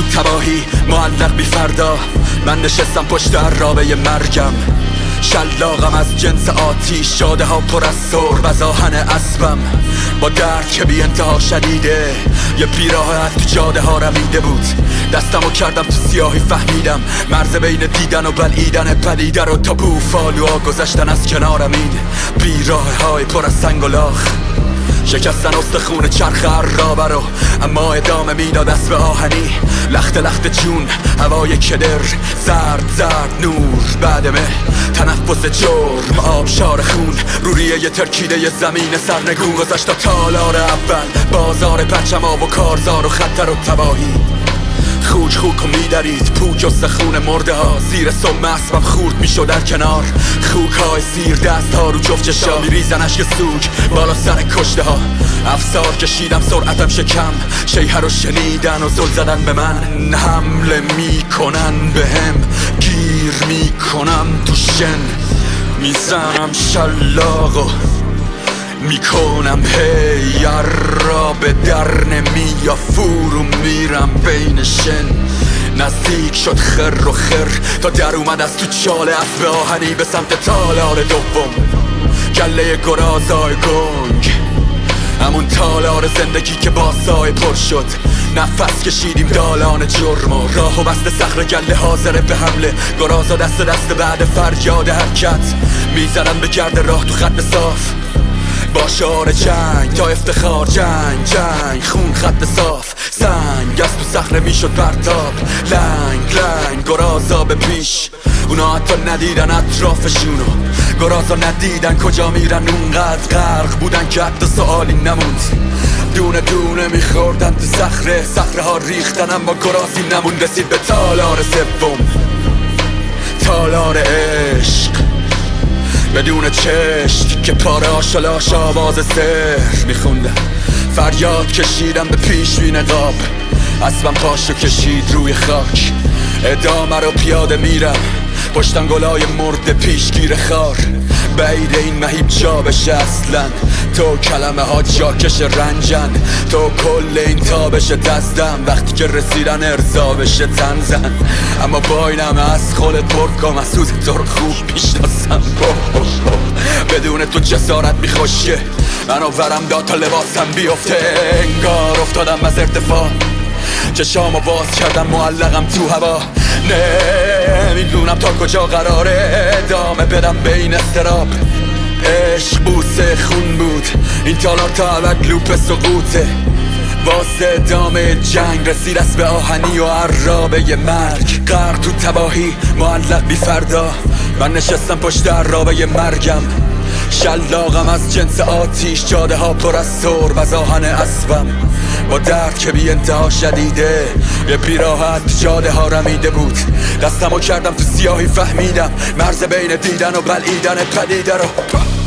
تباهی معلق بی فردا. من نشستم پشت عرابه مرگم، شلاقم از جنس آتیش، جاده ها پر از سرب از آهن اسبم. با درد که بی انتها شدیده، یه بیراه تو جاده ها رمیده بود. دستمو کردم تو سیاهی، فهمیدم مرز بین دیدن و بلعیدن پدیده رو. تا بوفالوها گذشتن از کنارم، این بیراه های پر از سنگ و لاخ شکستن استخون چرخ عرابه رو، اما ادامه میداد اسب آهنی. لخت لخت جون، هوای کدر، زرد نور بعدمه، تنفس جرم، آبشار خون، روریه ترکیده ی زمین سرنگون. گذشت تا تالار اول، بازار پرچم آب و کارزار و خطر و تباهی. خوک و میدرید پوک و سخون مرده ها، زیر سم اسبم خورد میشد در کنار. خوک های زیر دست ها رو جفت چشا، میریزن اشک سوگ بالا سر کشته ها. افسار کشیدم سرعتم شکم، شیهه رو شنیدن و زل زدن به من. حمله میکنن به هم، گیر میکنم تو شن، میزنم شلاق و میکنم هی عرابه در نمی یا فرو میرم بین شن. نزدیک شد خر و خر تا در اومد از تو چاله اسب آهنی به سمت تالار دوم. گله گرازای گنگ، همون تالار زندگی که با سایه پر شد. نفس کشیدیم دالان جرم و راه و بست صخره گله حاضره به حمله. گرازا دست بعد فریاد حرکت، میزنن به گرد راه تو خط صاف. با شعار جنگ تا افتخار، جنگ خون خط صاف. سنگ از تو صخره میشد پرتاب، لنگ گرازا به پیش. اونا حتی ندیدن اطرافشونو، گرازا ندیدن کجا میرن. اونقدر غرق بودن که حتی سوالی نموند. دونه دونه میخوردن تو صخره ها ریختن، اما گرازی نموند. رسید به تالار سوم، تالار عشق بدون چشم که پاره آشلاش آواز سحر میخوندن. فریاد کشیدم به پیشوی نقاب، اسبم پاشو کشید روی خاک. ادامه رو پیاده میرم، پشتم گلای مرد پیشگیر خار. بعید این مهیب جا بشه اصلا، تو کلمه ها جاکش رنجن. تو کل این تابش دستم، وقتی که رسیدن ارضا بشه تنزن. اما با اینم از خودت برکم، از سوز تو رو خوب میشناسم. بدون تو جسارت میخوشه، منو ورم داد تا لباسم بیفته. انگار افتادم از ارتفاع، چشامو باز کردم معلقم تو هوا. نمیدونم تا کجا قراره ادامه بدم به این استراب. عشق بوسه خون بود، این تالار تا ابد لوپ سقوطه. واسه ادامه جنگ رسید اسب آهنی و عرابه مرگ. غرق تو تباهی معلق بی فردا، من نشستم پشت عرابه مرگم. شلاقم از جنس آتیش، جاده ها پر از سرب از آهن اسبم. با درد که بی انتها شدیده، یه بیراحت جاده ها رمیده بود. دستمو کردم تو سیاهی، فهمیدم مرز بین دیدن و بلعیدن پدیده رو.